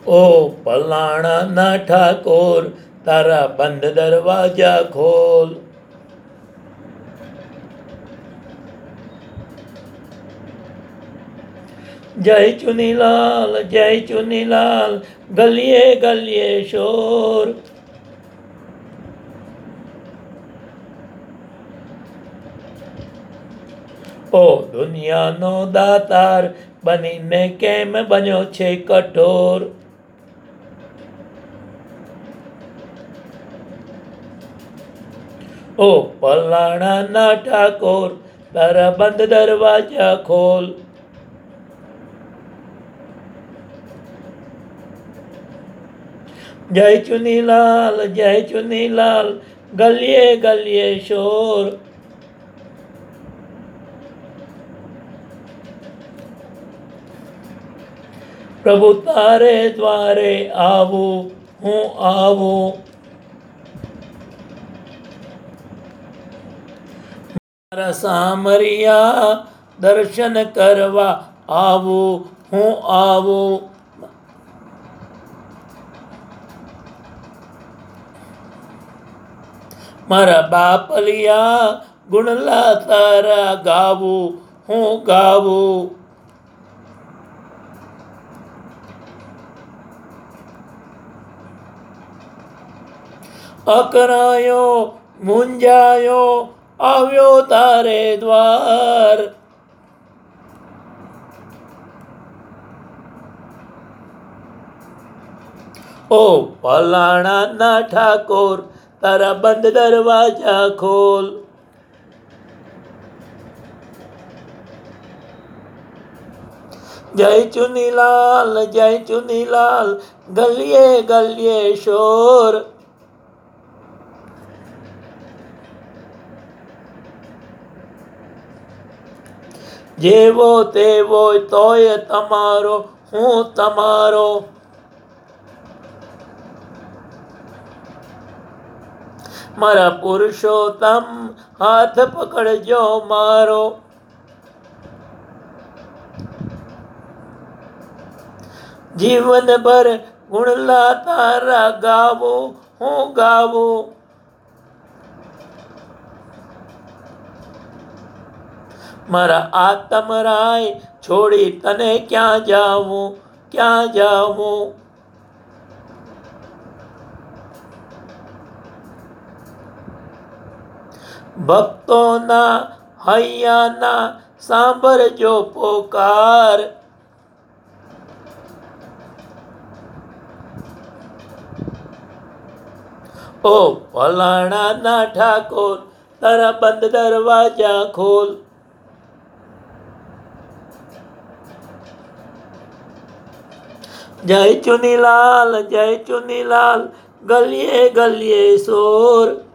ઓ પલાણાના ઠાકોર, તારા બંધ દરવાજા ખોલ. જય ચુનીલાલ, જય ચુનીલાલ, ગલીએ ગલીએ શોર. ઓ દુનિયાનો દાતાર, બનીને કેમ બન્યો છે કઠોર. ઓ પલાણાના ઠાકોર, તારા બંધ દરવાજા ખોલ. જય ચુનીલાલ, જય ચુનીલાલ, ગલીએ ગલીએ શોર. પ્રભુ તારે દ્વારે આવું, હું આવું. મારા સામરિયા દર્શન કરવા આવું, હું આવું. મારા બાપલિયા ગુણલા તારા ગાવું, હું ગાવું. અકરાયો મૂંઝાયો આવ્યો તારે દ્વાર. ઓ પલાણાના ઠાકોર, તારા બંધ દરવાજા ખોલ. જય ચુનીલાલ, જય ચુનીલાલ, ગલીએ ગલીએ શોર. જેવો તેવો તોય તમારો, હું તમારો. મારા પુરુષોત્તમ હાથ પકડજો મારો. જીવનભર ગુણલા તારા ગાવું, હું ગાવું. મારા આત્મરાય છોડી તને ક્યાં જાવું, ક્યાં જાવું. ભક્તોના હૈયાના સાંભળજો પોકાર. ઓ પલાણાના ઠાકોર, તારા બંધ દરવાજા ખોલ. જય ચુનીલાલ, જય ચુનીલાલ, ગલીએ ગલીએ શોર.